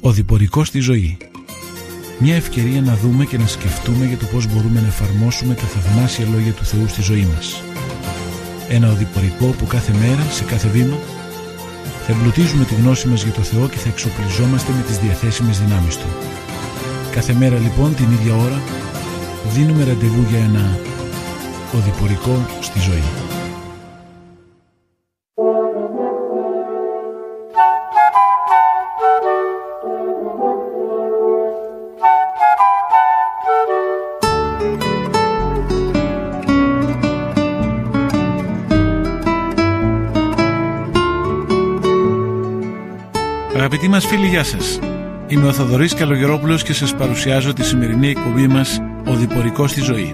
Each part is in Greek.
Οδηπορικός στη ζωή. Μια ευκαιρία να δούμε και να σκεφτούμε για το πώς μπορούμε να εφαρμόσουμε τα θαυμάσια λόγια του Θεού στη ζωή μας. Ένα οδηπορικό που κάθε μέρα, σε κάθε βήμα, θα εμπλουτίζουμε τη γνώση μας για το Θεό και θα εξοπλιζόμαστε με τις διαθέσιμες δυνάμεις Του. Κάθε μέρα λοιπόν, την ίδια ώρα, δίνουμε ραντεβού για ένα οδηπορικό στη ζωή. Αγαπητοί μας φίλοι, γεια σας. Είμαι ο Θοδωρής Καλογερόπουλος και σας παρουσιάζω τη σημερινή εκπομπή μας «Οδηπορικό στη ζωή».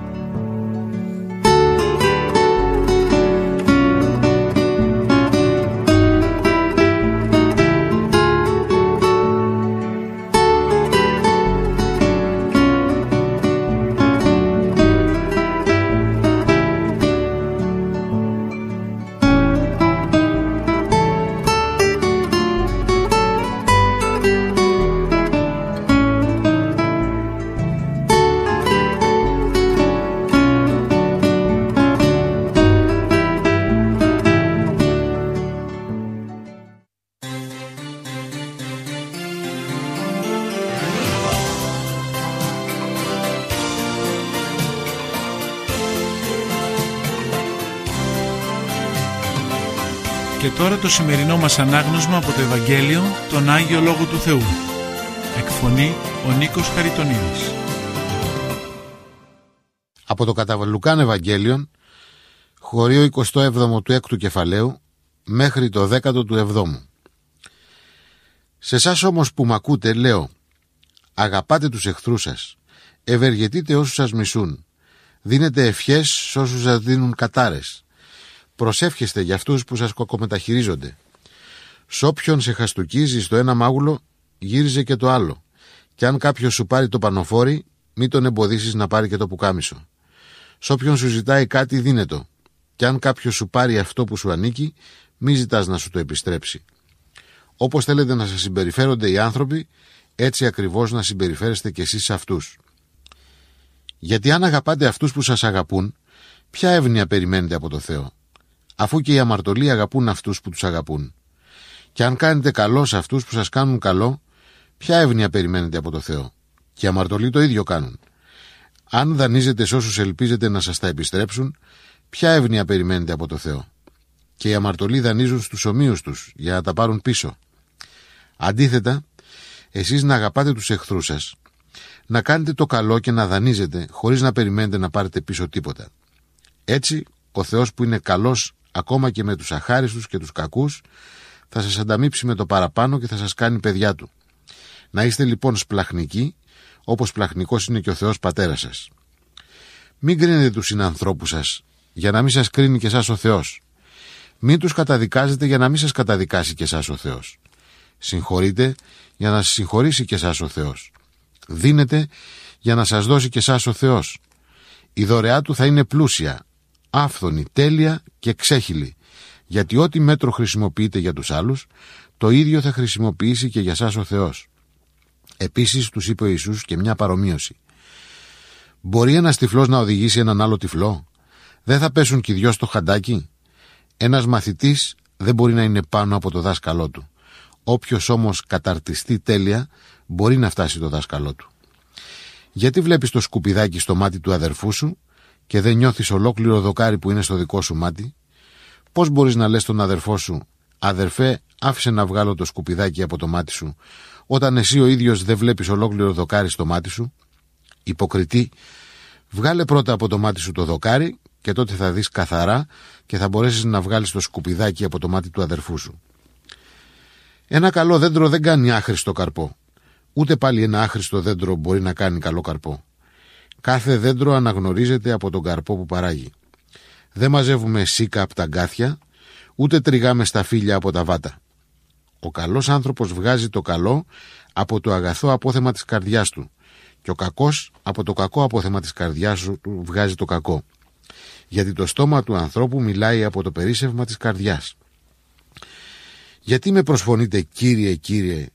Και τώρα το σημερινό μας ανάγνωσμα από το Ευαγγέλιο, τον Άγιο Λόγο του Θεού. Εκφωνεί ο Νίκος Χαριτονίδης. Από το κατά Λουκάν Ευαγγέλιον, χωρίο 27 του 6ου κεφαλαίου, μέχρι το 10ο του 7ου. Σε εσάς όμως που μ' ακούτε λέω, αγαπάτε τους εχθρούς σας, ευεργετείτε όσους σας μισούν, δίνετε ευχές σε όσους σας δίνουν κατάρες, προσεύχεστε για αυτούς που σας κακομεταχειρίζονται. Σ' όποιον σε χαστουκίζει στο ένα μάγουλο, γύριζε και το άλλο. Κι αν κάποιος σου πάρει το πανοφόρι, μη τον εμποδίσεις να πάρει και το πουκάμισο. Σ' όποιον σου ζητάει κάτι, δίνε το. Κι αν κάποιος σου πάρει αυτό που σου ανήκει, μη ζητάς να σου το επιστρέψει. Όπως θέλετε να σας συμπεριφέρονται οι άνθρωποι, έτσι ακριβώς να συμπεριφέρεστε κι εσείς σε αυτούς. Γιατί αν αγαπάτε αυτούς που σας αγαπούν, ποια εύνοια περιμένετε από το Θεό, αφού και οι αμαρτωλοί αγαπούν αυτούς που τους αγαπούν? Και αν κάνετε καλό σε αυτούς που σας κάνουν καλό, ποια εύνοια περιμένετε από το Θεό? Και οι αμαρτωλοί το ίδιο κάνουν. Αν δανείζετε σε όσους ελπίζετε να σας τα επιστρέψουν, ποια εύνοια περιμένετε από το Θεό? Και οι αμαρτωλοί δανείζουν στους ομοίους τους για να τα πάρουν πίσω. Αντίθετα, εσείς να αγαπάτε τους εχθρούς σας, να κάνετε το καλό και να δανείζετε χωρίς να περιμένετε να πάρετε πίσω τίποτα. Έτσι, ο Θεός που είναι καλός ακόμα και με τους αχάριστους και τους κακούς, θα σας ανταμείψει με το παραπάνω και θα σας κάνει παιδιά του. Να είστε λοιπόν σπλαχνικοί, όπως πλαχνικός είναι και ο Θεός πατέρας σας. Μην κρίνετε τους συνανθρώπους σας, για να μην σας κρίνει και εσάς ο Θεός. Μην τους καταδικάζετε για να μην σας καταδικάσει και εσάς ο Θεός. Συγχωρείτε για να σας συγχωρήσει και εσάς ο Θεός. Δίνετε για να σας δώσει και εσάς ο Θεός. Η δωρεά του θα είναι πλούσια, άφθονη, τέλεια και ξέχυλη, γιατί ό,τι μέτρο χρησιμοποιείτε για τους άλλους, το ίδιο θα χρησιμοποιήσει και για σας ο Θεός. Επίσης τους είπε ο Ιησούς και μια παρομοίωση. Μπορεί ένας τυφλός να οδηγήσει έναν άλλο τυφλό? Δεν θα πέσουν κι οι δυο στο χαντάκι? Ένας μαθητής δεν μπορεί να είναι πάνω από το δάσκαλό του. Όποιος όμως καταρτιστεί τέλεια, μπορεί να φτάσει το δάσκαλό του. Γιατί βλέπεις το σκουπιδάκι στο μάτι του αδερφού σου και δεν νιώθεις ολόκληρο δοκάρι που είναι στο δικό σου μάτι? Πώς μπορείς να λες στον αδερφό σου, αδερφέ, άφησε να βγάλω το σκουπιδάκι από το μάτι σου, όταν εσύ ο ίδιος δεν βλέπεις ολόκληρο δοκάρι στο μάτι σου? Υποκριτή, βγάλε πρώτα από το μάτι σου το δοκάρι και τότε θα δεις καθαρά και θα μπορέσεις να βγάλεις το σκουπιδάκι από το μάτι του αδερφού σου. Ένα καλό δέντρο δεν κάνει άχρηστο καρπό. Ούτε πάλι ένα άχρηστο δέντρο μπορεί να κάνει καλό καρπό. Κάθε δέντρο αναγνωρίζεται από τον καρπό που παράγει. Δεν μαζεύουμε σίκα από τα γκάθια, ούτε τριγάμε σταφύλια από τα βάτα. Ο καλός άνθρωπος βγάζει το καλό από το αγαθό απόθεμα της καρδιάς του και ο κακός από το κακό απόθεμα της καρδιάς του βγάζει το κακό. Γιατί το στόμα του ανθρώπου μιλάει από το περίσσευμα της καρδιάς. Γιατί με προσφωνείτε Κύριε, Κύριε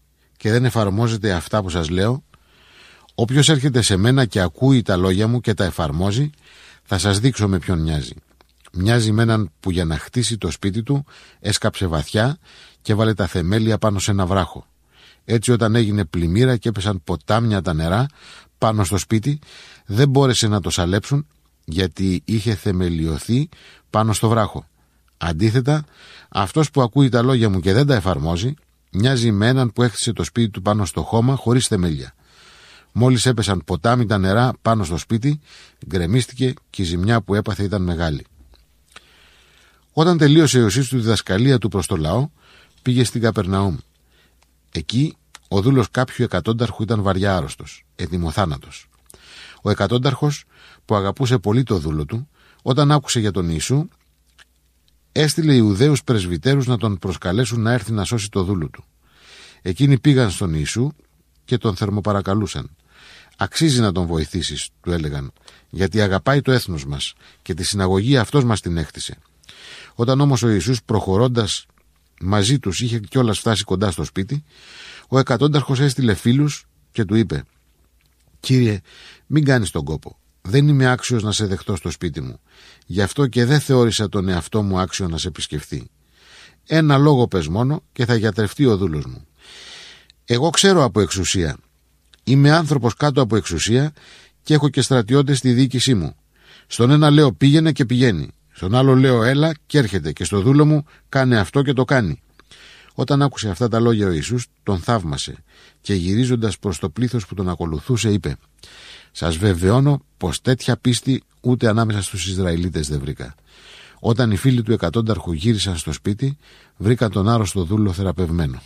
και δεν εφαρμόζετε αυτά που σας λέω, όποιος έρχεται σε μένα και ακούει τα λόγια μου και τα εφαρμόζει, θα σας δείξω με ποιον μοιάζει. Μοιάζει με έναν που για να χτίσει το σπίτι του έσκαψε βαθιά και βάλε τα θεμέλια πάνω σε ένα βράχο. Έτσι όταν έγινε πλημμύρα και έπεσαν ποτάμια τα νερά πάνω στο σπίτι, δεν μπόρεσε να το σαλέψουν γιατί είχε θεμελιωθεί πάνω στο βράχο. Αντίθετα, αυτός που ακούει τα λόγια μου και δεν τα εφαρμόζει, μοιάζει με έναν που έχτισε το σπίτι του πάνω στο χώμα χωρίς θεμέλια. Μόλις έπεσαν ποτάμι τα νερά πάνω στο σπίτι, γκρεμίστηκε και η ζημιά που έπαθε ήταν μεγάλη. Όταν τελείωσε ο Ιωσήφ τη διδασκαλία του προς το λαό, πήγε στην Καπερναούμ. Εκεί ο δούλος κάποιου εκατόνταρχου ήταν βαριά άρρωστος, ετοιμοθάνατος. Ο εκατόνταρχος, που αγαπούσε πολύ το δούλο του, όταν άκουσε για τον Ιησού, έστειλε Ιουδαίους πρεσβυτέρους να τον προσκαλέσουν να έρθει να σώσει το δούλο του. Εκείνοι πήγαν στον Ιησού και τον θερμοπαρακαλούσαν. «Αξίζει να τον βοηθήσεις», του έλεγαν, «γιατί αγαπάει το έθνος μας και τη συναγωγή αυτός μας την έκτισε». Όταν όμως ο Ιησούς, προχωρώντας μαζί τους, είχε κιόλας φτάσει κοντά στο σπίτι, ο εκατόνταρχος έστειλε φίλους και του είπε: «Κύριε, μην κάνεις τον κόπο. Δεν είμαι άξιος να σε δεχτώ στο σπίτι μου. Γι' αυτό και δεν θεώρησα τον εαυτό μου άξιο να σε επισκεφθεί. Ένα λόγο πες μόνο και θα γιατρευτεί ο δούλος μου. Εγώ ξέρω από εξουσία. Είμαι άνθρωπος κάτω από εξουσία και έχω και στρατιώτες στη διοίκησή μου. Στον ένα λέω πήγαινε και πηγαίνει. Στον άλλο λέω έλα και έρχεται και στο δούλο μου κάνε αυτό και το κάνει». Όταν άκουσε αυτά τα λόγια ο Ιησούς, τον θαύμασε και γυρίζοντας προς το πλήθος που τον ακολουθούσε είπε: «Σας βεβαιώνω πως τέτοια πίστη ούτε ανάμεσα στους Ισραηλίτες δεν βρήκα». Όταν οι φίλοι του εκατόνταρχου γύρισαν στο σπίτι, βρήκαν τον άρρωστο δούλο θεραπευμένο.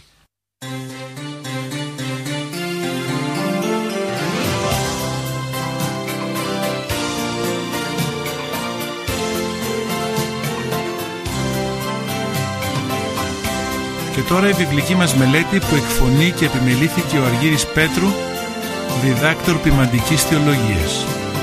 Και τώρα η βιβλική μας μελέτη που εκφωνεί και επιμελήθηκε ο Αργύρης Πέτρου, διδάκτορ ποιμαντικής θεολογίας.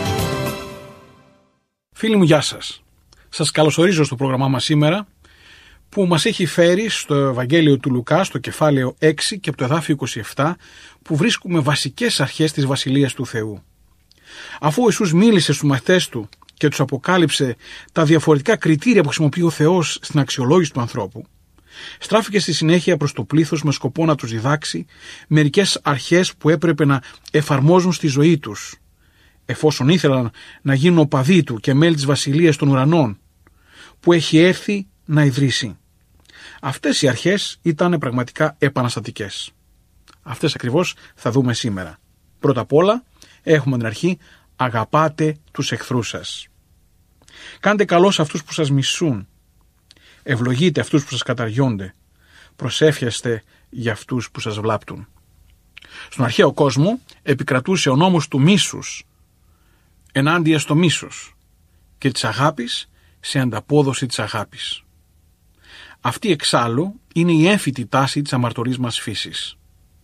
Φίλοι μου, γεια σας. Σας καλωσορίζω στο πρόγραμμά μας σήμερα, που μας έχει φέρει στο Ευαγγέλιο του Λουκά, στο κεφάλαιο 6 και από το εδάφιο 27, που βρίσκουμε βασικές αρχές της Βασιλείας του Θεού. Αφού ο Ιησούς μίλησε στους μαθητές του και τους αποκάλυψε τα διαφορετικά κριτήρια που χρησιμοποιεί ο Θεός στην αξιολόγηση του ανθρώπου, στράφηκε στη συνέχεια προς το πλήθος με σκοπό να τους διδάξει μερικές αρχές που έπρεπε να εφαρμόζουν στη ζωή τους, εφόσον ήθελαν να γίνουν οπαδοί του και μέλη της Βασιλείας των Ουρανών, που έχει έρθει να ιδρύσει. Αυτές οι αρχές ήταν πραγματικά επαναστατικές. Αυτές ακριβώς θα δούμε σήμερα. Πρώτα απ' όλα έχουμε την αρχή: αγαπάτε τους εχθρούς σας. Κάντε καλό σε αυτούς που σας μισούν. Ευλογείτε αυτούς που σας καταργιόνται. Προσεύχεστε για αυτούς που σας βλάπτουν. Στον αρχαίο κόσμο επικρατούσε ο νόμος του μίσους ενάντια στο μίσος και της αγάπης σε ανταπόδοση της αγάπης. Αυτή εξάλλου είναι η έμφυτη τάση της αμαρτωλής μας φύσης.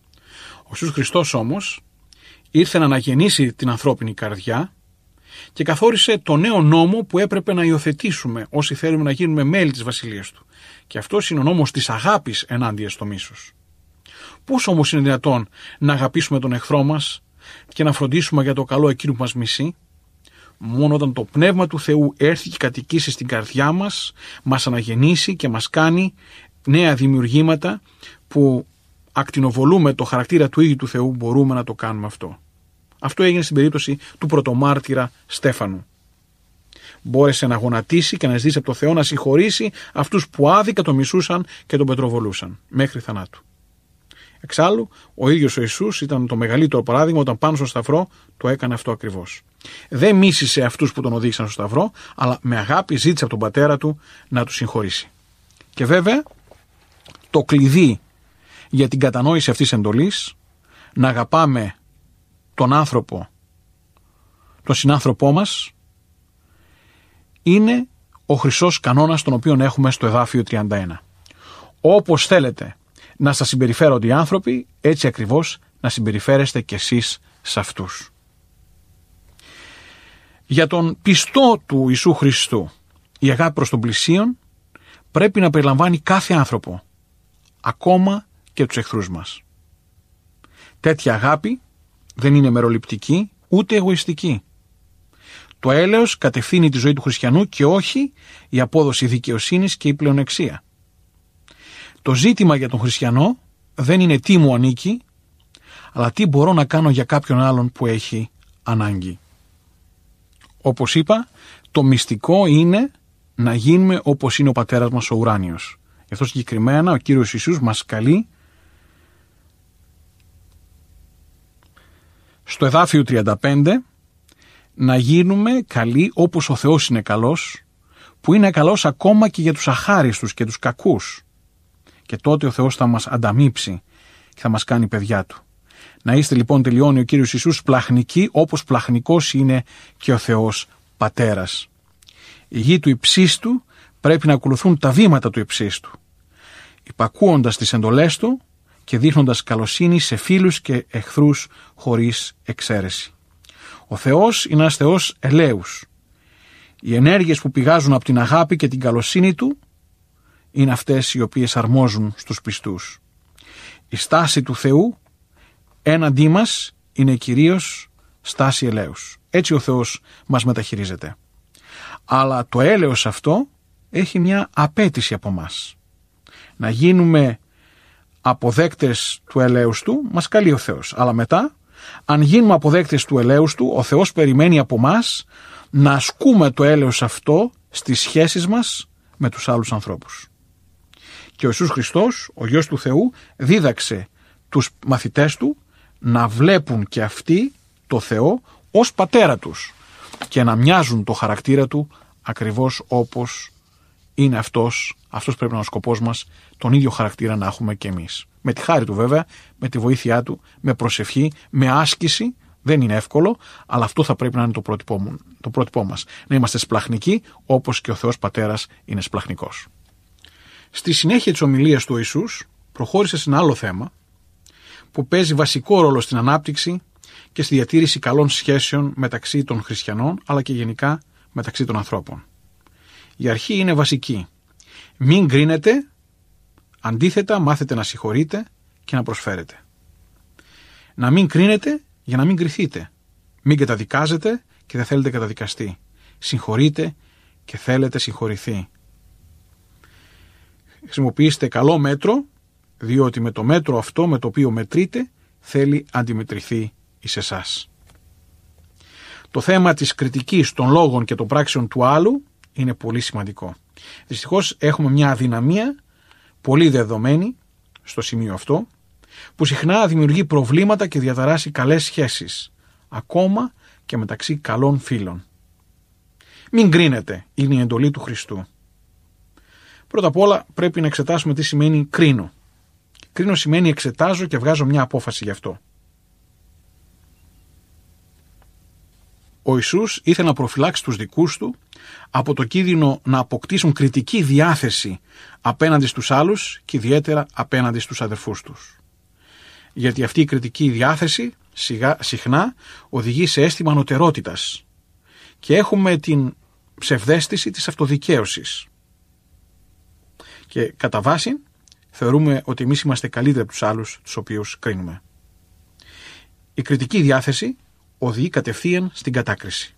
Ο Ιησούς Χριστός όμως ήρθε να αναγεννήσει την ανθρώπινη καρδιά και καθόρισε το νέο νόμο που έπρεπε να υιοθετήσουμε όσοι θέλουμε να γίνουμε μέλη της Βασιλείας του. Και αυτός είναι ο νόμος της αγάπης ενάντια στο μίσος. Πώς όμως είναι δυνατόν να αγαπήσουμε τον εχθρό μας και να φροντίσουμε για το καλό εκείνου που μας μισεί? Μόνο όταν το Πνεύμα του Θεού έρθει και κατοικήσει στην καρδιά μας, μας αναγεννήσει και μας κάνει νέα δημιουργήματα που ακτινοβολούμε το χαρακτήρα του ίδιου του Θεού, μπορούμε να το κάνουμε αυτό. Αυτό έγινε στην περίπτωση του πρωτομάρτυρα Στέφανου. Μπόρεσε να γονατίσει και να ζητήσει από το Θεό να συγχωρήσει αυτούς που άδικα τον μισούσαν και τον πετροβολούσαν μέχρι θανάτου. Εξάλλου, ο ίδιος ο Ιησούς ήταν το μεγαλύτερο παράδειγμα όταν πάνω στο σταυρό το έκανε αυτό ακριβώς. Δεν μίσησε αυτούς που τον οδήγησαν στο σταυρό, αλλά με αγάπη ζήτησε από τον πατέρα του να του συγχωρήσει. Και βέβαια, το κλειδί για την κατανόηση αυτής της εντολής, να αγαπάμε τον άνθρωπο, τον συνάνθρωπό μας, είναι ο χρυσός κανόνας τον οποίο έχουμε στο εδάφιο 31. Όπως θέλετε να σας συμπεριφέρονται οι άνθρωποι, έτσι ακριβώς να συμπεριφέρεστε κι εσείς σε αυτούς. Για τον πιστό του Ιησού Χριστού, η αγάπη προς τον πλησίον πρέπει να περιλαμβάνει κάθε άνθρωπο, ακόμα και τους εχθρούς μας. Τέτοια αγάπη δεν είναι μεροληπτική ούτε εγωιστική. Το έλεος κατευθύνει τη ζωή του χριστιανού και όχι η απόδοση δικαιοσύνης και η πλεονεξία. Το ζήτημα για τον χριστιανό δεν είναι τι μου ανήκει, αλλά τι μπορώ να κάνω για κάποιον άλλον που έχει ανάγκη. Όπως είπα, το μυστικό είναι να γίνουμε όπως είναι ο Πατέρας μας ο ουράνιος. Γι' αυτό συγκεκριμένα ο Κύριος Ιησούς μας καλεί στο εδάφιο 35 να γίνουμε καλοί όπως ο Θεός είναι καλός, που είναι καλός ακόμα και για τους αχάριστους και τους κακούς. Και τότε ο Θεός θα μας ανταμείψει και θα μας κάνει παιδιά Του. Να είστε λοιπόν, τελειώνει ο Κύριος Ιησούς, πλαχνικοί όπως πλαχνικός είναι και ο Θεός Πατέρας. Οι γη του υψίστου πρέπει να ακολουθούν τα βήματα του υψίστου, υπακούοντας τις εντολές Του και δείχνοντας καλοσύνη σε φίλους και εχθρούς χωρίς εξαίρεση. Ο Θεός είναι ένας Θεός ελέους. Οι ενέργειες που πηγάζουν από την αγάπη και την καλοσύνη Του είναι αυτές οι οποίες αρμόζουν στους πιστούς. Η στάση του Θεού έναντί μας είναι κυρίως στάση ελέους. Έτσι ο Θεός μας μεταχειρίζεται. Αλλά το έλεος αυτό έχει μια απέτηση από μας. Να γίνουμε αποδέκτες του ελέους Του, μας καλεί ο Θεός. Αλλά μετά, αν γίνουμε αποδέκτες του ελέους Του, ο Θεός περιμένει από μας να ασκούμε το έλεος αυτό στις σχέσεις μας με τους άλλους ανθρώπους. Και ο Ιησούς Χριστός, ο Υιός του Θεού, δίδαξε τους μαθητές Του να βλέπουν και αυτοί το Θεό ως Πατέρα τους και να μοιάζουν το χαρακτήρα Του ακριβώς όπως είναι αυτός πρέπει να είναι ο σκοπός μας, τον ίδιο χαρακτήρα να έχουμε και εμείς. Με τη χάρη Του βέβαια, με τη βοήθειά Του, με προσευχή, με άσκηση, δεν είναι εύκολο, αλλά αυτό θα πρέπει να είναι το πρότυπό μας. Να είμαστε σπλαχνικοί όπως και ο Θεός Πατέρας είναι σπλαχνικός. Στη συνέχεια της ομιλίας του Ιησούς προχώρησε σε ένα άλλο θέμα που παίζει βασικό ρόλο στην ανάπτυξη και στη διατήρηση καλών σχέσεων μεταξύ των χριστιανών αλλά και γενικά μεταξύ των ανθρώπων. Η αρχή είναι βασική. Μην κρίνετε, αντίθετα μάθετε να συγχωρείτε και να προσφέρετε. Να μην κρίνετε για να μην κριθείτε. Μην καταδικάζετε και δεν θέλετε καταδικαστεί. Συγχωρείτε και θέλετε συγχωρηθεί. Χρησιμοποιήστε καλό μέτρο, διότι με το μέτρο αυτό με το οποίο μετρείτε θέλει αντιμετρηθεί εις εσάς. Το θέμα της κριτικής των λόγων και των πράξεων του άλλου είναι πολύ σημαντικό. Δυστυχώς έχουμε μια αδυναμία πολύ δεδομένη στο σημείο αυτό, που συχνά δημιουργεί προβλήματα και διαταράσσει καλές σχέσεις, ακόμα και μεταξύ καλών φίλων. Μην κρίνετε, είναι η εντολή του Χριστού. Πρώτα απ' όλα πρέπει να εξετάσουμε τι σημαίνει κρίνω. Κρίνω σημαίνει εξετάζω και βγάζω μια απόφαση γι' αυτό. Ο Ιησούς ήθελε να προφυλάξει τους δικούς Του από το κίνδυνο να αποκτήσουν κριτική διάθεση απέναντι στους άλλους και ιδιαίτερα απέναντι στους αδερφούς τους. Γιατί αυτή η κριτική διάθεση συχνά οδηγεί σε αίσθημα ανωτερότητας και έχουμε την ψευδαίσθηση της αυτοδικαίωσης. Και κατά βάση θεωρούμε ότι εμείς είμαστε καλύτεροι από τους άλλους τους οποίους κρίνουμε. Η κριτική διάθεση οδηγεί κατευθείαν στην κατάκριση.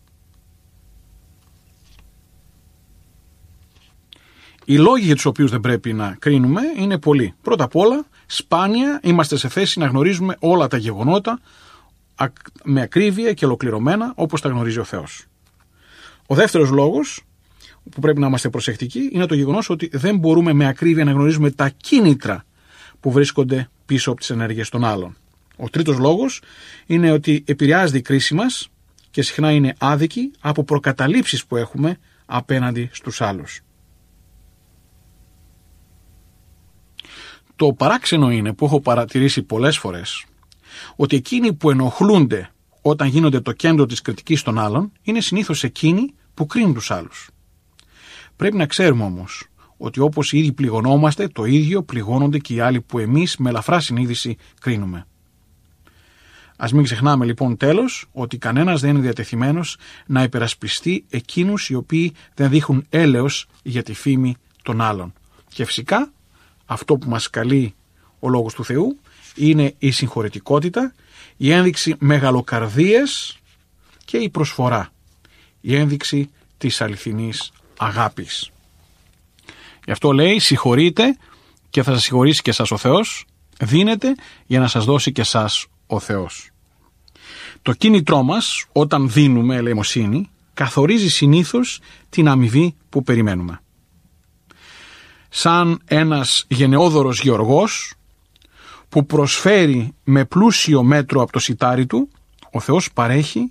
Οι λόγοι για τους οποίους δεν πρέπει να κρίνουμε είναι πολλοί. Πρώτα απ' όλα, σπάνια είμαστε σε θέση να γνωρίζουμε όλα τα γεγονότα με ακρίβεια και ολοκληρωμένα όπως τα γνωρίζει ο Θεός. Ο δεύτερος λόγος που πρέπει να είμαστε προσεκτικοί είναι το γεγονός ότι δεν μπορούμε με ακρίβεια να γνωρίζουμε τα κίνητρα που βρίσκονται πίσω από τις ενέργειες των άλλων. Ο τρίτος λόγος είναι ότι επηρεάζεται η κρίση μας και συχνά είναι άδικη από προκαταλήψεις που έχουμε απέναντι στους άλλους. Το παράξενο είναι, που έχω παρατηρήσει πολλές φορές, ότι εκείνοι που ενοχλούνται όταν γίνονται το κέντρο της κριτικής των άλλων είναι συνήθως εκείνοι που κρίνουν τους άλλους. Πρέπει να ξέρουμε όμως ότι όπως οι ίδιοι πληγωνόμαστε, το ίδιο πληγώνονται και οι άλλοι που εμείς με ελαφρά συνείδηση κρίνουμε. Ας μην ξεχνάμε λοιπόν τέλος ότι κανένας δεν είναι διατεθειμένος να υπερασπιστεί εκείνους οι οποίοι δεν δείχνουν έλεος για τη φήμη των άλλων. Και φυσικά αυτό που μας καλεί ο Λόγος του Θεού είναι η συγχωρετικότητα, η ένδειξη μεγαλοκαρδίας και η προσφορά, η ένδειξη της αληθινής αγάπης. Γι' αυτό λέει συγχωρείτε και θα σας συγχωρήσει και εσάς ο Θεός, δίνετε για να σας δώσει και εσάς ο Θεός. Το κίνητρό μας όταν δίνουμε ελεημοσύνη καθορίζει συνήθως την αμοιβή που περιμένουμε. Σαν ένας γενναιόδωρος γεωργός που προσφέρει με πλούσιο μέτρο από το σιτάρι του, ο Θεός παρέχει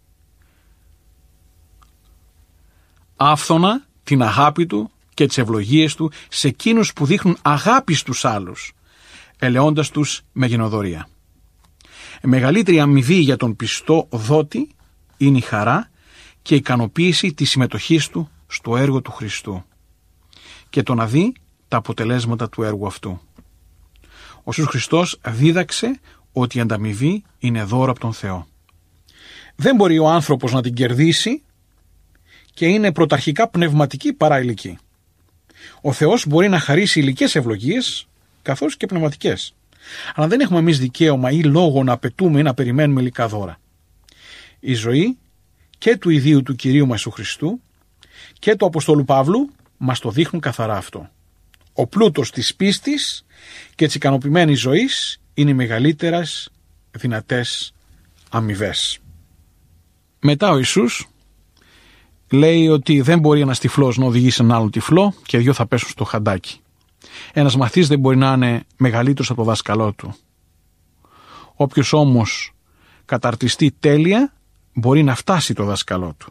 άφθονα την αγάπη του και τις ευλογίες του σε εκείνους που δείχνουν αγάπη στους άλλους, ελεώντας τους με γενοδορία. Η μεγαλύτερη αμοιβή για τον πιστό δότη είναι η χαρά και η ικανοποίηση της συμμετοχής του στο έργο του Χριστού και το να δει τα αποτελέσματα του έργου αυτού. Ο Ιησούς Χριστός δίδαξε ότι η ανταμοιβή είναι δώρο από τον Θεό. Δεν μπορεί ο άνθρωπος να την κερδίσει και είναι πρωταρχικά πνευματική παρά ηλική. Ο Θεός μπορεί να χαρίσει υλικές ευλογίες καθώς και πνευματικές. Αλλά δεν έχουμε εμείς δικαίωμα ή λόγο να απαιτούμε ή να περιμένουμε υλικά δώρα. Η ζωή και του ιδίου του Κυρίου μας Ιησού Χριστού και του Αποστόλου Παύλου μας το δείχνουν καθαρά αυτό. Ο πλούτος της πίστης και της ικανοποιημένης ζωής είναι οι μεγαλύτερες δυνατές αμοιβές. Μετά ο Ιησούς λέει ότι δεν μπορεί ένας τυφλός να οδηγήσει έναν άλλον τυφλό και δυο θα πέσουν στο χαντάκι. Ένας μαθής δεν μπορεί να είναι μεγαλύτερος από το δάσκαλό του. Όποιος όμως καταρτιστεί τέλεια μπορεί να φτάσει το δάσκαλό του.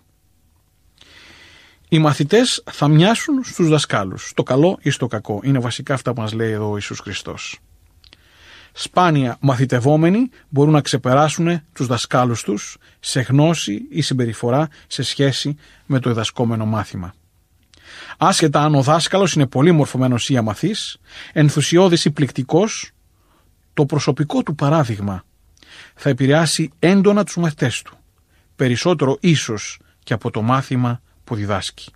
Οι μαθητές θα μοιάσουν στους δασκάλους, στο καλό ή στο κακό. Είναι βασικά αυτά που μας λέει εδώ ο Ιησούς Χριστός. Σπάνια μαθητευόμενοι μπορούν να ξεπεράσουν τους δασκάλους τους σε γνώση ή συμπεριφορά σε σχέση με το διδασκόμενο μάθημα. Άσχετα αν ο δάσκαλος είναι πολύ μορφωμένος ή αμαθής, ενθουσιώδης ή πληκτικός, το προσωπικό του παράδειγμα θα επηρεάσει έντονα τους μαθητές του, περισσότερο ίσως και από το μάθημα που διδάσκει.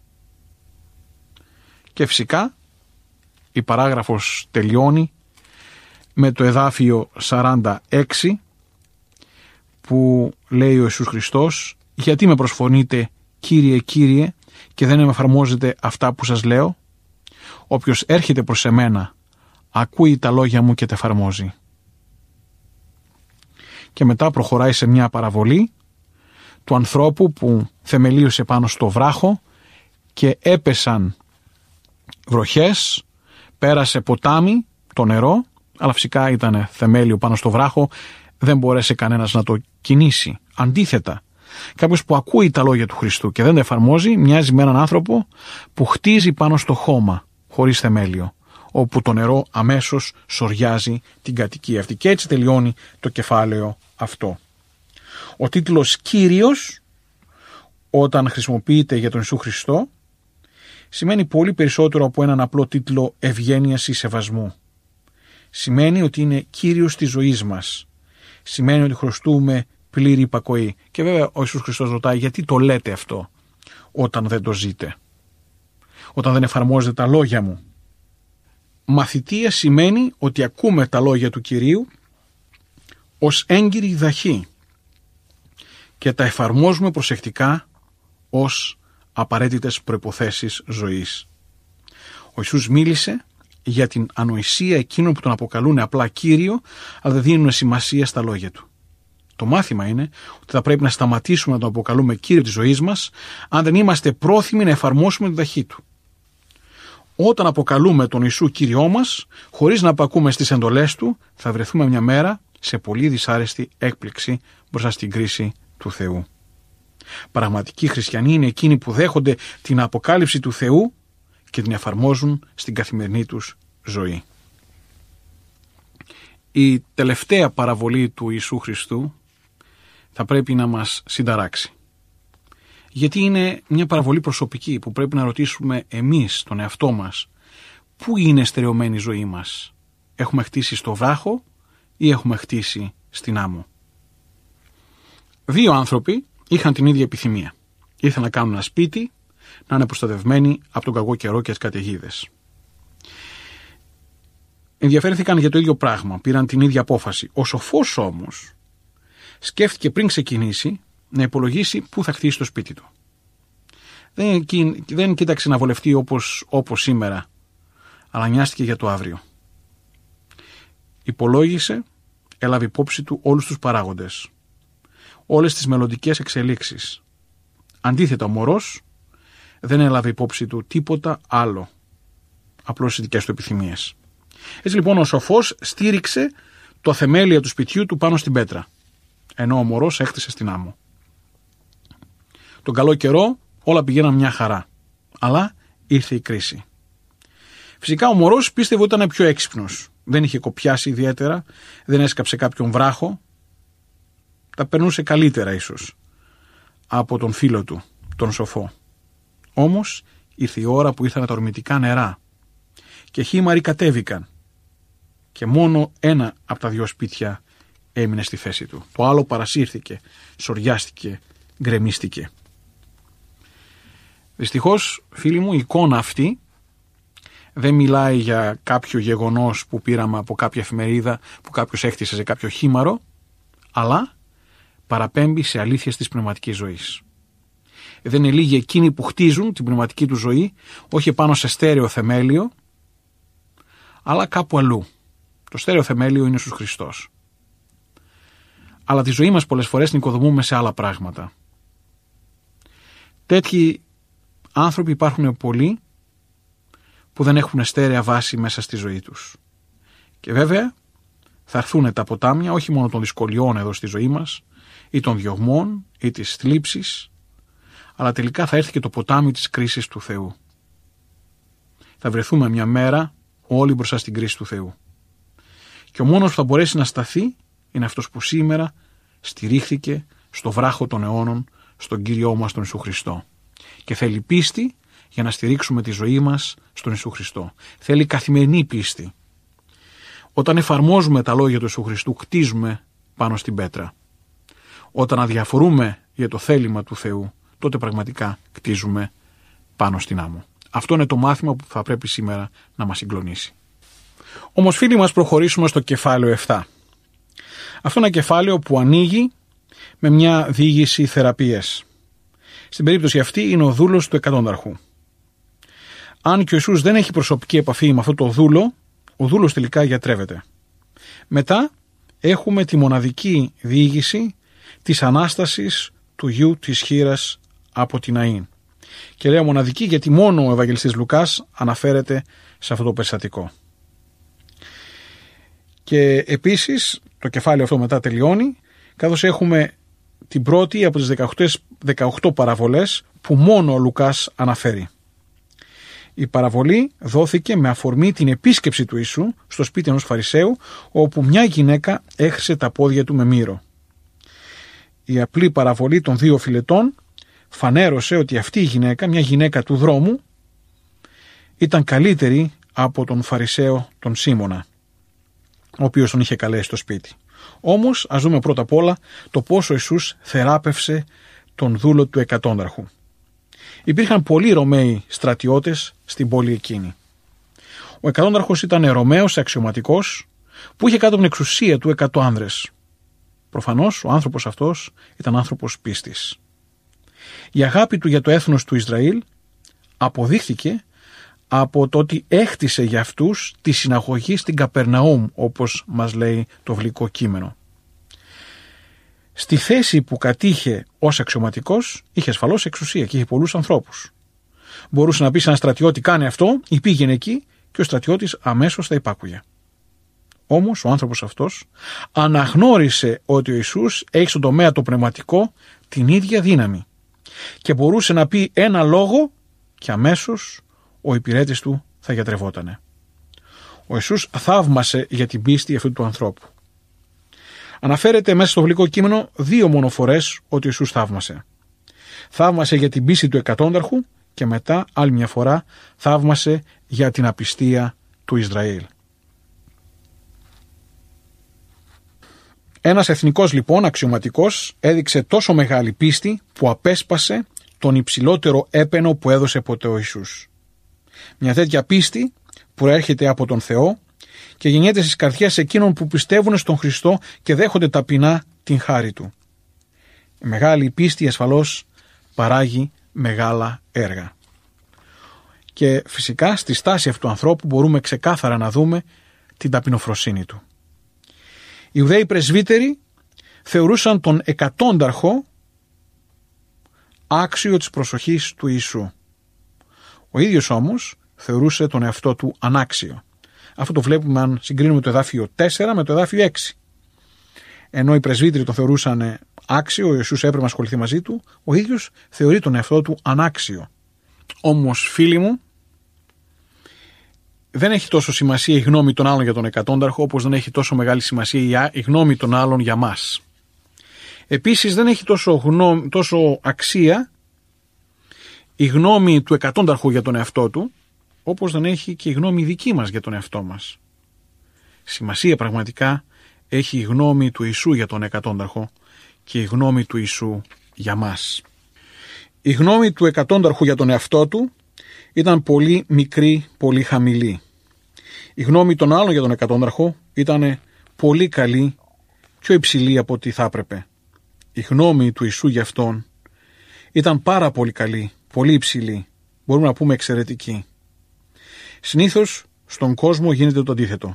Και φυσικά η παράγραφος τελειώνει με το εδάφιο 46 που λέει ο Ιησούς Χριστός, γιατί με προσφωνείτε Κύριε, Κύριε και δεν εφαρμόζετε αυτά που σας λέω? Όποιος έρχεται προς εμένα ακούει τα λόγια μου και τα εφαρμόζει. Και μετά προχωράει σε μια παραβολή του ανθρώπου που θεμελίωσε πάνω στο βράχο και έπεσαν βροχές, πέρασε ποτάμι, το νερό, αλλά φυσικά ήταν θεμέλιο πάνω στο βράχο, δεν μπορέσε κανένας να το κινήσει. Αντίθετα, κάποιος που ακούει τα λόγια του Χριστού και δεν τα εφαρμόζει, μοιάζει με έναν άνθρωπο που χτίζει πάνω στο χώμα, χωρίς θεμέλιο, όπου το νερό αμέσως σωριάζει την κατοικία αυτή. Και έτσι τελειώνει το κεφάλαιο αυτό. Ο τίτλος Κύριος, όταν χρησιμοποιείται για τον Ιησού Χριστό, σημαίνει πολύ περισσότερο από έναν απλό τίτλο ευγένειας ή σεβασμού. Σημαίνει ότι είναι Κύριος της ζωής μας. Σημαίνει ότι χρωστούμε πλήρη υπακοή. Και βέβαια ο Ιησούς Χριστός ρωτάει, γιατί το λέτε αυτό όταν δεν το ζείτε, όταν δεν εφαρμόζετε τα λόγια μου? Μαθητεία σημαίνει ότι ακούμε τα λόγια του Κυρίου ως έγκυρη διδαχή και τα εφαρμόζουμε προσεκτικά ως απαραίτητες προϋποθέσεις ζωής. Ο Ιησούς μίλησε για την ανοησία εκείνων που τον αποκαλούν απλά Κύριο, αλλά δεν δίνουν σημασία στα λόγια του. Το μάθημα είναι ότι θα πρέπει να σταματήσουμε να τον αποκαλούμε Κύριο της ζωής μας, αν δεν είμαστε πρόθυμοι να εφαρμόσουμε την διδαχή του. Όταν αποκαλούμε τον Ιησού Κύριό μας, χωρίς να απακούμε στις εντολές του, θα βρεθούμε μια μέρα σε πολύ δυσάρεστη έκπληξη μπροστά στην κρίση του Θεού. Πραγματικοί χριστιανοί είναι εκείνοι που δέχονται την αποκάλυψη του Θεού και την εφαρμόζουν στην καθημερινή τους ζωή. Η τελευταία παραβολή του Ιησού Χριστού θα πρέπει να μας συνταράξει. Γιατί είναι μια παραβολή προσωπική που πρέπει να ρωτήσουμε εμείς τον εαυτό μας, πού είναι στερεωμένη η ζωή μας? Έχουμε χτίσει στο βράχο ή έχουμε χτίσει στην άμμο? Δύο άνθρωποι είχαν την ίδια επιθυμία. Ήθελαν να κάνουν ένα σπίτι, να είναι προστατευμένοι από τον κακό καιρό και τις καταιγίδες. ενδιαφέρθηκαν για το ίδιο πράγμα, πήραν την ίδια απόφαση. Ο σοφός όμως σκέφτηκε πριν ξεκινήσει να υπολογίσει πού θα χτίσει το σπίτι του. Δεν κοίταξε να βολευτεί όπως σήμερα, αλλά νοιάστηκε για το αύριο. Υπολόγισε, έλαβε υπόψη του όλους τους παράγοντες, όλες τις μελλοντικές εξελίξεις. Αντίθετα, ο μωρός δεν έλαβε υπόψη του τίποτα άλλο, απλώς τις δικές του επιθυμίες. Έτσι λοιπόν ο σοφός στήριξε το θεμέλια του σπιτιού του πάνω στην πέτρα, ενώ ο μωρός έκτισε στην άμμο. Τον καλό καιρό όλα πηγαίναν μια χαρά, αλλά ήρθε η κρίση. Φυσικά ο μωρός πίστευε ότι ήταν πιο έξυπνος. Δεν είχε κοπιάσει ιδιαίτερα, δεν έσκαψε κάποιον βράχο. Τα περνούσε καλύτερα ίσως από τον φίλο του, τον σοφό. Όμως ήρθε η ώρα που ήρθαν τα ορμητικά νερά και χήμαροι κατέβηκαν και μόνο ένα από τα 2 σπίτια έμεινε στη θέση του. Το άλλο παρασύρθηκε, σοριάστηκε, γκρεμίστηκε. Δυστυχώς, φίλοι μου, η εικόνα αυτή δεν μιλάει για κάποιο γεγονός που πήραμε από κάποια εφημερίδα που κάποιος έκτισε σε κάποιο χήμαρο, αλλά παραπέμπει σε αλήθειες της πνευματικής ζωής. Δεν είναι λίγοι εκείνοι που χτίζουν την πνευματική του ζωή, όχι πάνω σε στέρεο θεμέλιο, αλλά κάπου αλλού. Το στέρεο θεμέλιο είναι Ιησούς Χριστός. Αλλά τη ζωή μας πολλές φορές την οικοδομούμε σε άλλα πράγματα. Τέτοιοι άνθρωποι υπάρχουν πολλοί που δεν έχουν στέρεα βάση μέσα στη ζωή τους. Και βέβαια θα έρθουν τα ποτάμια όχι μόνο των δυσκολιών εδώ στη ζωή μας, ή των διωγμών, ή της θλίψης, αλλά τελικά θα έρθει και το ποτάμι της κρίσης του Θεού. Θα βρεθούμε μια μέρα όλοι μπροστά στην κρίση του Θεού. Και ο μόνος που θα μπορέσει να σταθεί είναι αυτός που σήμερα στηρίχθηκε στο βράχο των αιώνων, στον Κύριό μας τον Ιησού Χριστό. Και θέλει πίστη για να στηρίξουμε τη ζωή μας στον Ιησού Χριστό. Θέλει καθημερινή πίστη. Όταν εφαρμόζουμε τα λόγια του Ιησού Χριστού, χτίζουμε πάνω στην πέτρα. Όταν αδιαφορούμε για το θέλημα του Θεού, τότε πραγματικά κτίζουμε πάνω στην άμμο. Αυτό είναι το μάθημα που θα πρέπει σήμερα να μας συγκλονίσει. Όμως φίλοι μας, προχωρήσουμε στο κεφάλαιο 7. Αυτό είναι ένα κεφάλαιο που ανοίγει με μια διήγηση θεραπείας. Στην περίπτωση αυτή είναι ο δούλος του εκατόνταρχου. Αν και ο Ιησούς δεν έχει προσωπική επαφή με αυτό το δούλο, ο δούλος τελικά γιατρεύεται. Μετά έχουμε τη μοναδική διήγηση της Ανάστασης του γιου της χήρας από την Ναΐν. Και λέω μοναδική γιατί μόνο ο Ευαγγελιστής Λουκάς αναφέρεται σε αυτό το περιστατικό. Και επίσης το κεφάλαιο αυτό μετά τελειώνει, καθώς έχουμε την πρώτη από τις 18 παραβολές που μόνο ο Λουκάς αναφέρει. Η παραβολή δόθηκε με αφορμή την επίσκεψη του Ιησού στο σπίτι ενός Φαρισαίου, όπου μια γυναίκα έχρισε τα πόδια του με μύρο. Η απλή παραβολή των 2 φιλετών φανέρωσε ότι αυτή η γυναίκα, μια γυναίκα του δρόμου, ήταν καλύτερη από τον Φαρισαίο τον Σίμωνα, ο οποίος τον είχε καλέσει στο σπίτι. Όμως ας δούμε πρώτα απ' όλα το πόσο Ιησούς θεράπευσε τον δούλο του εκατόνταρχου. Υπήρχαν πολλοί Ρωμαίοι στρατιώτες στην πόλη εκείνη. Ο εκατόνταρχος ήταν Ρωμαίος αξιωματικός που είχε κάτω από την εξουσία του 100 άνδρες. Προφανώς ο άνθρωπος αυτός ήταν άνθρωπος πίστης. Η αγάπη του για το έθνος του Ισραήλ αποδείχθηκε από το ότι έχτισε για αυτούς τη συναγωγή στην Καπερναούμ, όπως μας λέει το βιβλικό κείμενο. Στη θέση που κατήχε ως αξιωματικός είχε ασφαλώς εξουσία και είχε πολλούς ανθρώπους. Μπορούσε να πει σε έναν στρατιώτη κάνε αυτό ή πήγαινε εκεί και ο στρατιώτης αμέσως θα υπάκουγε. Όμως ο άνθρωπος αυτός αναγνώρισε ότι ο Ιησούς έχει στον τομέα το πνευματικό την ίδια δύναμη και μπορούσε να πει ένα λόγο και αμέσως ο υπηρέτης του θα γιατρευότανε. Ο Ιησούς θαύμασε για την πίστη αυτού του ανθρώπου. Αναφέρεται μέσα στο βιβλικό κείμενο 2 μόνο φορές ότι ο Ιησούς θαύμασε. Θαύμασε για την πίστη του εκατόνταρχου και μετά άλλη μια φορά θαύμασε για την απιστία του Ισραήλ. Ένας εθνικός λοιπόν αξιωματικός έδειξε τόσο μεγάλη πίστη που απέσπασε τον υψηλότερο έπαινο που έδωσε ποτέ ο Ιησούς. Μια τέτοια πίστη προέρχεται από τον Θεό και γεννιέται στις καρδιές εκείνων που πιστεύουν στον Χριστό και δέχονται ταπεινά την χάρη Του. Η μεγάλη πίστη ασφαλώς παράγει μεγάλα έργα. Και φυσικά στη στάση αυτού του ανθρώπου μπορούμε ξεκάθαρα να δούμε την ταπεινοφροσύνη του. Οι Ιουδαίοι πρεσβύτεροι θεωρούσαν τον εκατόνταρχο άξιο της προσοχής του Ιησού. Ο ίδιος όμως θεωρούσε τον εαυτό του ανάξιο. Αυτό το βλέπουμε αν συγκρίνουμε το εδάφιο 4 με το εδάφιο 6. Ενώ οι πρεσβύτεροι τον θεωρούσαν άξιο, ο Ιησούς έπρεπε να ασχοληθεί μαζί του, ο ίδιος θεωρεί τον εαυτό του ανάξιο. Όμως, φίλοι μου, δεν έχει τόσο σημασία η γνώμη των άλλων για τον εκατόνταρχο, όπως δεν έχει τόσο μεγάλη σημασία η γνώμη των άλλων για μας. Επίσης, δεν έχει τόσο αξία η γνώμη του εκατόνταρχου για τον εαυτό του, όπως δεν έχει και η γνώμη δική μας για τον εαυτό μας. Σημασία πραγματικά έχει η γνώμη του Ιησού για τον εκατόνταρχο και η γνώμη του Ιησού για μας. Η γνώμη του εκατόνταρχου για τον εαυτό του ήταν πολύ μικρή, πολύ χαμηλή. Η γνώμη των άλλων για τον εκατόνταρχο ήταν πολύ καλή, πιο υψηλή από ό,τι θα έπρεπε. Η γνώμη του Ιησού για αυτόν ήταν πάρα πολύ καλή, πολύ υψηλή, μπορούμε να πούμε εξαιρετική. Συνήθως στον κόσμο γίνεται το αντίθετο.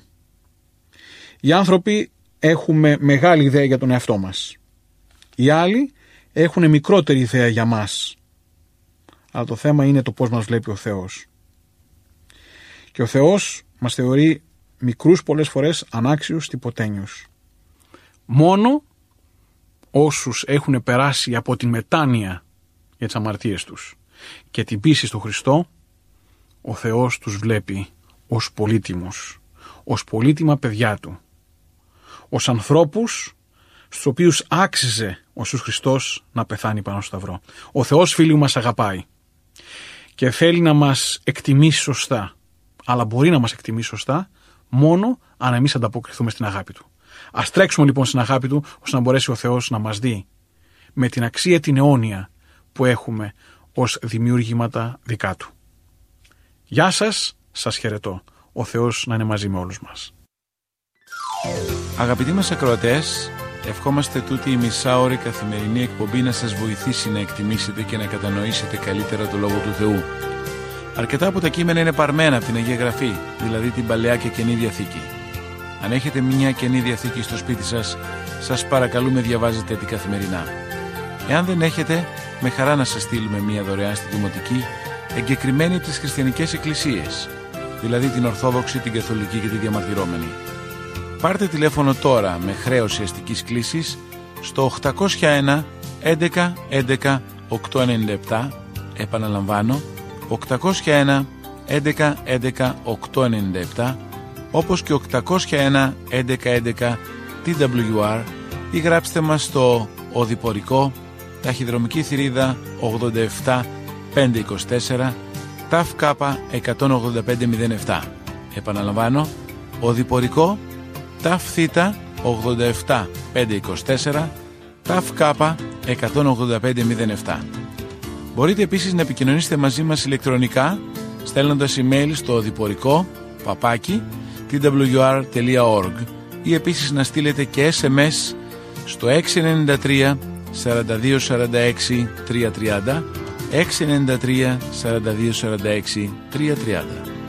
Οι άνθρωποι έχουμε μεγάλη ιδέα για τον εαυτό μας. Οι άλλοι έχουν μικρότερη ιδέα για μας. Αλλά το θέμα είναι το πώς μας βλέπει ο Θεός. Και ο Θεός μας θεωρεί μικρούς πολλές φορές, ανάξιους, τυποτένιους. Μόνο όσους έχουν περάσει από την μετάνοια για τις αμαρτίες τους και την πίστη στο Χριστό, ο Θεός τους βλέπει ως πολύτιμους, ως πολύτιμα παιδιά Του, ως ανθρώπους στους οποίους άξιζε ο Ιησούς Χριστός να πεθάνει πάνω στο σταυρό. Ο Θεός, φίλοι μου, μας αγαπάει και θέλει να μας εκτιμήσει σωστά, αλλά μπορεί να μας εκτιμήσει σωστά μόνο αν εμείς ανταποκριθούμε στην αγάπη Του. Ας τρέξουμε λοιπόν στην αγάπη Του, ώστε να μπορέσει ο Θεός να μας δει με την αξία την αιώνια που έχουμε ως δημιούργηματα δικά Του. Γεια σας, σας χαιρετώ. Ο Θεός να είναι μαζί με όλους μας. Αγαπητοί μας ακροατές, ευχόμαστε τούτη η μισάωρη καθημερινή εκπομπή να σας βοηθήσει να εκτιμήσετε και να κατανοήσετε καλύτερα το Λόγο του Θεού. Αρκετά από τα κείμενα είναι παρμένα από την Αγία Γραφή, δηλαδή την Παλαιά και Καινή Διαθήκη. Αν έχετε μια Καινή Διαθήκη στο σπίτι σας, σας παρακαλούμε διαβάζετε την καθημερινά. Εάν δεν έχετε, με χαρά να σας στείλουμε μια δωρεάν στη Δημοτική, εγκεκριμένη από τις χριστιανικές εκκλησίες, δηλαδή την Ορθόδοξη, την Καθολική και τη Διαμαρτυρόμενη. Πάρτε τηλέφωνο τώρα με χρέωση αστικής κλήσης στο 801 11 11 897, επαναλαμβάνω 801 11 11 897, όπως και 801 11 11 TWR, ή γράψτε μας στο οδηπορικό, ταχυδρομική θηρίδα 87 524, ΤΑΦ ΚΑΠΑ 18507. Επαναλαμβάνω, οδηπορικό, ΤΑΦ ΘΙΤΑ 87 524, ΤΑΦ ΚΑΠΑ 18507. Μπορείτε επίσης να επικοινωνήσετε μαζί μας ηλεκτρονικά στέλνοντας email στο οδηπορικό twr.org ή επίσης να στείλετε και SMS στο 693 42 46 330, 693 42 46 330.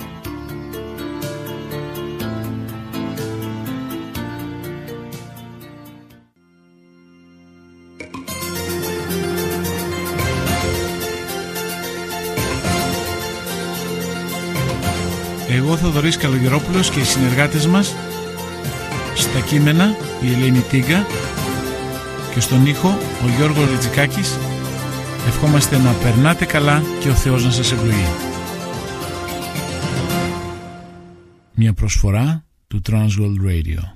Εγώ, Θοδωρής Καλογερόπουλος, και οι συνεργάτες μας στα κείμενα η Ελένη Τίγκα και στον ήχο ο Γιώργος Ριτζικάκης, ευχόμαστε να περνάτε καλά και ο Θεός να σας ευλογεί. Μια προσφορά του Transworld Radio.